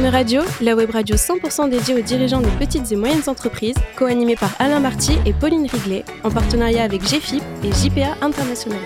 Radio, la web radio 100% dédiée aux dirigeants des petites et moyennes entreprises, co-animée par Alain Marty et Pauline Riglet, en partenariat avec GFIP et JPA International.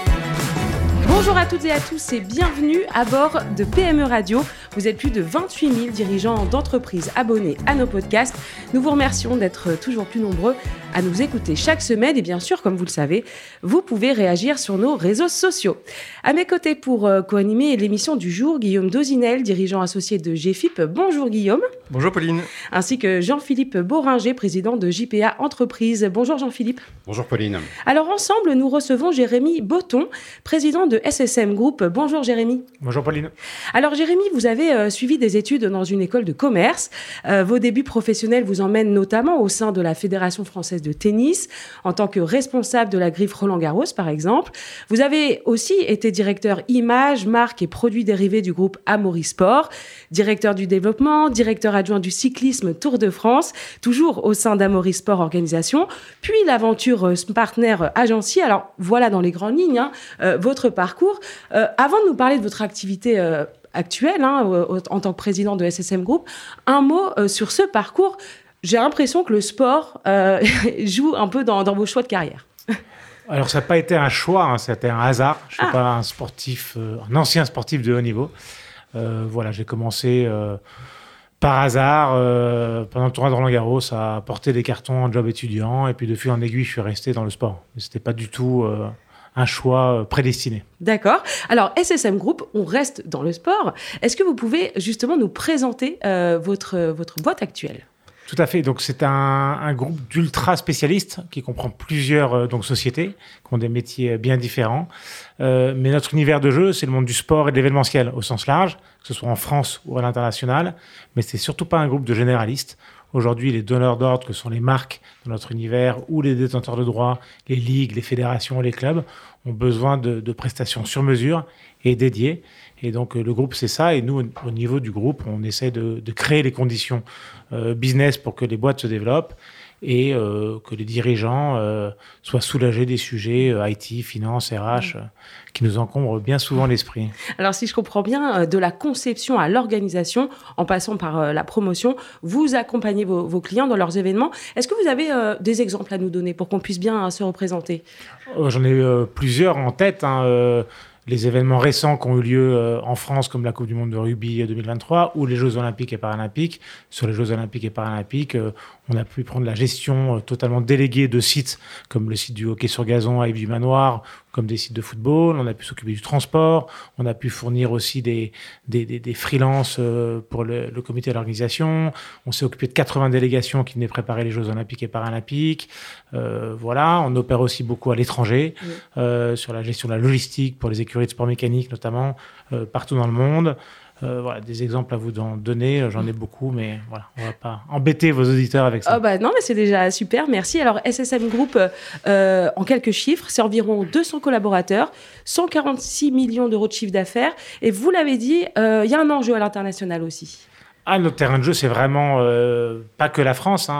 Bonjour à toutes et à tous et bienvenue à bord de PME Radio. Vous êtes plus de 28 000 dirigeants d'entreprises abonnés à nos podcasts. Nous vous remercions d'être toujours plus nombreux à nous écouter chaque semaine. Et bien sûr, comme vous le savez, vous pouvez réagir sur nos réseaux sociaux. À mes côtés pour co-animer l'émission du jour, Guillaume Dozinel, dirigeant associé de GFIP. Bonjour Guillaume. Bonjour Pauline. Ainsi que Jean-Philippe Boringer, président de JPA Entreprises. Bonjour Jean-Philippe. Bonjour Pauline. Alors ensemble, nous recevons Jérémy Botton, président de SSM Group. Bonjour Jérémy. Bonjour Pauline. Alors Jérémy, vous avez suivi des études dans une école de commerce. Vos débuts professionnels vous emmènent notamment au sein de la Fédération française de tennis, en tant que responsable de la griffe Roland-Garros par exemple. Vous avez aussi été directeur images, marques et produits dérivés du groupe Amaury Sport, directeur du développement, directeur adjoint du cyclisme Tour de France, toujours au sein d'Amaury Sport Organisation, puis l'aventure Partner Agency. Alors voilà dans les grandes lignes votre parcours. Avant de nous parler de votre activité actuelle en tant que président de SSM Group, un mot sur ce parcours. J'ai l'impression que le sport joue un peu dans vos choix de carrière. Alors, ça n'a pas été un choix, c'était un hasard. Je ne suis pas un sportif, un ancien sportif de haut niveau. Voilà, j'ai commencé par hasard pendant le tournoi de Roland-Garros à porter des cartons en job étudiant. Et puis, de fil en aiguille, je suis resté dans le sport. Mais ce n'était pas du tout un choix prédestiné. D'accord. Alors, SSM Group, on reste dans le sport. Est-ce que vous pouvez justement nous présenter votre boîte actuelle ? Tout à fait. Donc, c'est un groupe d'ultra spécialistes qui comprend plusieurs sociétés qui ont des métiers bien différents. Mais notre univers de jeu, c'est le monde du sport et de l'événementiel au sens large, que ce soit en France ou à l'international. Mais c'est surtout pas un groupe de généralistes. Aujourd'hui, les donneurs d'ordre, que sont les marques dans notre univers ou les détenteurs de droits, les ligues, les fédérations, les clubs, ont besoin de prestations sur mesure et dédiées. Et donc, le groupe, c'est ça. Et nous, au niveau du groupe, on essaie de créer les conditions business pour que les boîtes se développent et que les dirigeants soient soulagés des sujets IT, finance, RH, qui nous encombrent bien souvent l'esprit. Alors, si je comprends bien, de la conception à l'organisation, en passant par la promotion, vous accompagnez vos clients dans leurs événements. Est-ce que vous avez des exemples à nous donner pour qu'on puisse bien se représenter ? J'en ai plusieurs en tête. Les événements récents qui ont eu lieu en France, comme la Coupe du Monde de rugby 2023, ou les Jeux Olympiques et Paralympiques. Sur les Jeux Olympiques et Paralympiques, on a pu prendre la gestion totalement déléguée de sites, comme le site du hockey sur gazon à Yves-du-Manoir, comme des sites de football. On a pu s'occuper du transport. On a pu fournir aussi des freelances pour le comité de l'organisation. On s'est occupé de 80 délégations qui venaient préparer les Jeux Olympiques et Paralympiques. Voilà, on opère aussi beaucoup à l'étranger, sur la gestion de la logistique pour les écuries de sport mécanique, notamment partout dans le monde. Voilà, des exemples à vous donner, j'en ai beaucoup, mais voilà, on ne va pas embêter vos auditeurs avec ça. Non, mais c'est déjà super, merci. Alors, SSM Group, en quelques chiffres, c'est environ 200 collaborateurs, 146 millions d'euros de chiffre d'affaires. Et vous l'avez dit, il y a un enjeu à l'international aussi. Notre terrain de jeu, c'est vraiment pas que la France.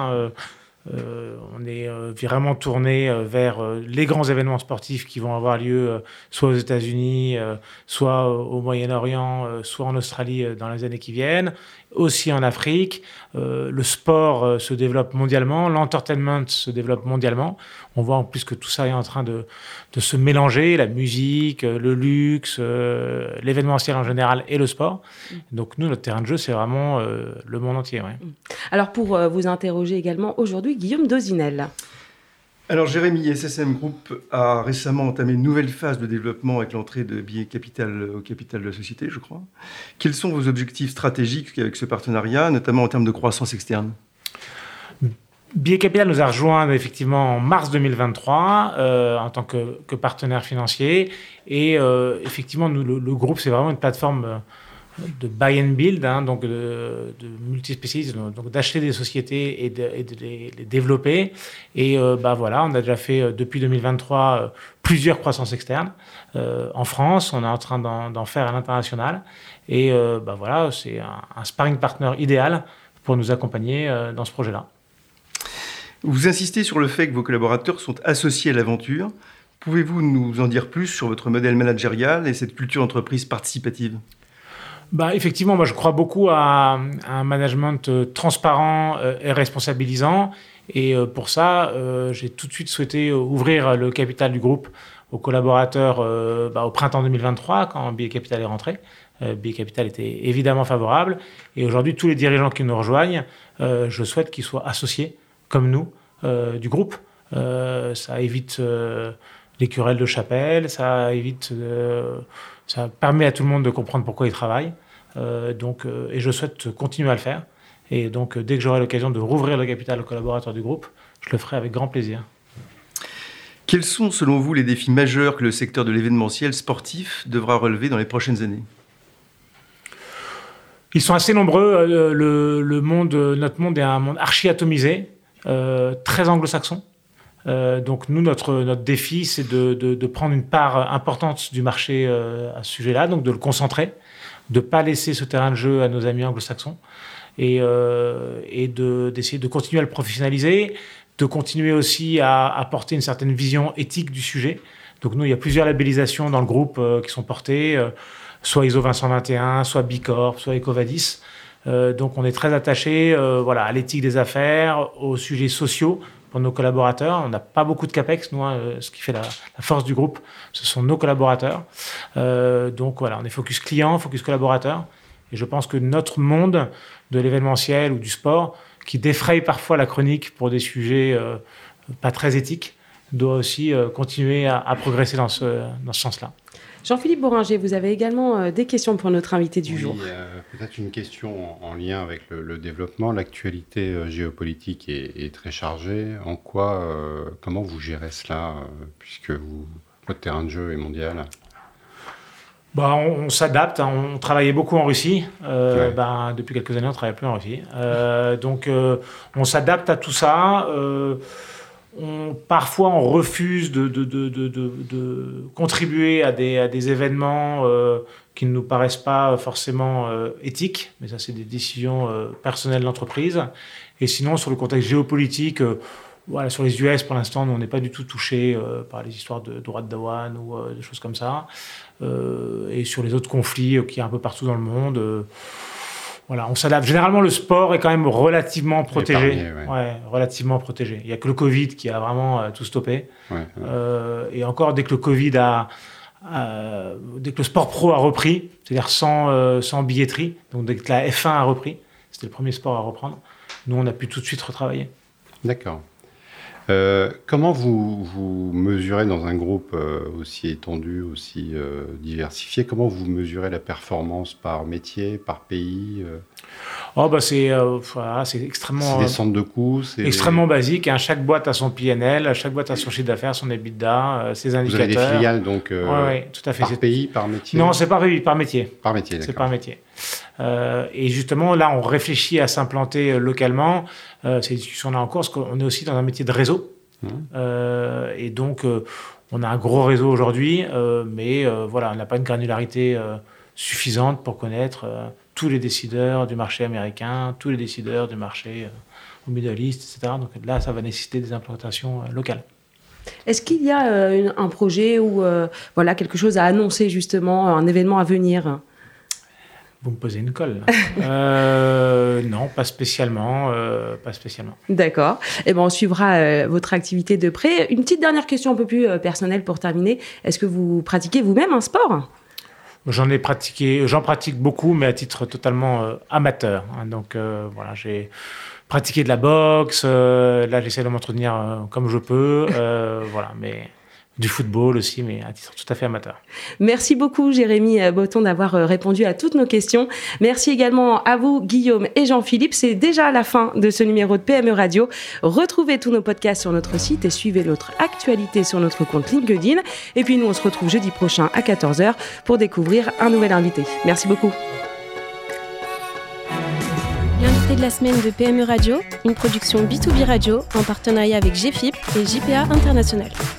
On est vraiment tourné vers les grands événements sportifs qui vont avoir lieu soit aux États-Unis, soit au Moyen-Orient, soit en Australie dans les années qui viennent, aussi en Afrique. Le sport se développe mondialement, l'entertainment se développe mondialement. On voit en plus que tout ça est en train de se mélanger, la musique, le luxe, l'événementiel en général et le sport. Donc nous, notre terrain de jeu, c'est vraiment le monde entier. Ouais. Alors pour vous interroger également aujourd'hui, Guillaume Dozinel. Alors Jérémy, SSM Group a récemment entamé une nouvelle phase de développement avec l'entrée de Billet Capital au capital de la société, je crois. Quels sont vos objectifs stratégiques avec ce partenariat, notamment en termes de croissance externe ? Billet Capital nous a rejoint effectivement en mars 2023 en tant que partenaire financier. Et effectivement, nous, le groupe, c'est vraiment une plateforme de buy and build, donc de multispécialistes, donc d'acheter des sociétés et de les développer. Et voilà, on a déjà fait depuis 2023 plusieurs croissances externes en France. On est en train d'en faire à l'international. Et voilà, c'est un sparring partner idéal pour nous accompagner dans ce projet-là. Vous insistez sur le fait que vos collaborateurs sont associés à l'aventure. Pouvez-vous nous en dire plus sur votre modèle managérial et cette culture d'entreprise participative ? Effectivement, moi je crois beaucoup à un management transparent et responsabilisant. Et pour ça, j'ai tout de suite souhaité ouvrir le capital du groupe aux collaborateurs au printemps 2023, quand Billet Capital est rentré. Billet Capital était évidemment favorable. Et aujourd'hui, tous les dirigeants qui nous rejoignent, je souhaite qu'ils soient associés, comme nous, du groupe. Ça évite les querelles de chapelle, ça permet à tout le monde de comprendre pourquoi ils travaillent. Et je souhaite continuer à le faire. Et donc, dès que j'aurai l'occasion de rouvrir le capital aux collaborateurs du groupe, je le ferai avec grand plaisir. Quels sont, selon vous, les défis majeurs que le secteur de l'événementiel sportif devra relever dans les prochaines années ? Ils sont assez nombreux. Notre monde est un monde archi-atomisé, très anglo-saxon. Donc nous, notre défi, c'est de prendre une part importante du marché à ce sujet-là, donc de le concentrer, de ne pas laisser ce terrain de jeu à nos amis anglo-saxons et d'essayer de continuer à le professionnaliser, de continuer aussi à apporter une certaine vision éthique du sujet. Donc nous, il y a plusieurs labellisations dans le groupe qui sont portées, soit ISO 20121, soit Bicorp, soit EcoVadis. Donc on est très attaché à l'éthique des affaires, aux sujets sociaux pour nos collaborateurs. On n'a pas beaucoup de CAPEX, nous, ce qui fait la force du groupe, ce sont nos collaborateurs. Donc on est focus client, focus collaborateur. Et je pense que notre monde de l'événementiel ou du sport, qui défraye parfois la chronique pour des sujets pas très éthiques, doit aussi continuer à progresser dans ce sens-là. Jean-Philippe Bohringer, vous avez également des questions pour notre invité du jour. Peut-être une question en lien avec le développement. L'actualité géopolitique est très chargée. Comment vous gérez cela, puisque votre terrain de jeu est mondial ? On s'adapte. On travaillait beaucoup en Russie. Depuis quelques années, on ne travaille plus en Russie. On s'adapte à tout ça. Parfois, on refuse de contribuer à des événements qui ne nous paraissent pas forcément éthiques. Mais ça, c'est des décisions personnelles de l'entreprise. Et sinon, sur le contexte géopolitique, sur les US, pour l'instant, nous, on n'est pas du tout touchés par les histoires de droits de douane ou des choses comme ça. Et sur les autres conflits qu'il y a un peu partout dans le monde... on s'adapte. Généralement, le sport est quand même relativement protégé. Relativement protégé. Il n'y a que le Covid qui a vraiment tout stoppé. Et encore, dès que le sport pro a repris, c'est-à-dire sans billetterie, donc dès que la F1 a repris, c'était le premier sport à reprendre, nous, on a pu tout de suite retravailler. D'accord. Comment vous mesurez dans un groupe aussi étendu, aussi diversifié, comment vous mesurez la performance par métier, par pays c'est extrêmement... C'est des centres de coûts, extrêmement basique. Chaque boîte a son PNL, chaque boîte a son chiffre d'affaires, son EBITDA, ses indicateurs. Vous avez des filiales, donc, tout à fait. Par pays, par métier ? Non, c'est par pays, par métier. Par métier, d'accord. C'est par métier. Et justement, là, on réfléchit à s'implanter localement. Ces discussions-là en cours, parce qu'on est aussi dans un métier de réseau. Et donc, on a un gros réseau aujourd'hui, mais on n'a pas une granularité suffisante pour connaître tous les décideurs du marché américain, tous les décideurs du marché au Middle East, etc. Donc là, ça va nécessiter des implantations locales. Est-ce qu'il y a un projet ou quelque chose à annoncer, justement, un événement à venir ? Vous me posez une colle. Non, pas spécialement. D'accord. On suivra votre activité de près. Une petite dernière question un peu plus personnelle pour terminer. Est-ce que vous pratiquez vous-même un sport ? J'en pratique beaucoup, mais à titre totalement amateur. Donc j'ai pratiqué de la boxe. Là, j'essaie de m'entretenir comme je peux. Mais du football aussi, mais à titre tout à fait amateur. Merci beaucoup, Jérémy Botton, d'avoir répondu à toutes nos questions. Merci également à vous, Guillaume et Jean-Philippe. C'est déjà la fin de ce numéro de PME Radio. Retrouvez tous nos podcasts sur notre site et suivez notre actualité sur notre compte LinkedIn. Et puis nous, on se retrouve jeudi prochain à 14h pour découvrir un nouvel invité. Merci beaucoup. L'invité de la semaine de PME Radio, une production B2B Radio en partenariat avec GFIP et JPA International.